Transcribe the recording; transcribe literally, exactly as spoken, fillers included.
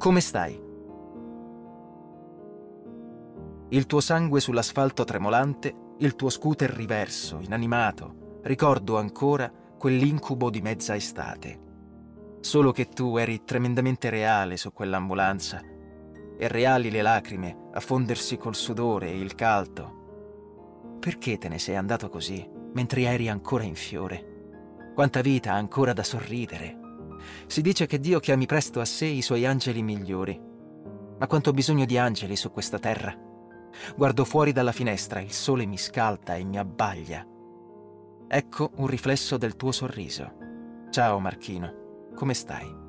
Come stai? Il tuo sangue sull'asfalto tremolante, il tuo scooter riverso, inanimato. Ricordo ancora quell'incubo di mezza estate. Solo che tu eri tremendamente reale su quell'ambulanza e reali le lacrime a fondersi col sudore e il caldo. Perché te ne sei andato così, mentre eri ancora in fiore? Quanta vita ha ancora da sorridere. Si dice che Dio chiami presto a sé i suoi angeli migliori. Ma quanto ho bisogno di angeli su questa terra. Guardo fuori dalla finestra, il sole mi scalda e mi abbaglia. Ecco un riflesso del tuo sorriso. Ciao Marchino, come stai?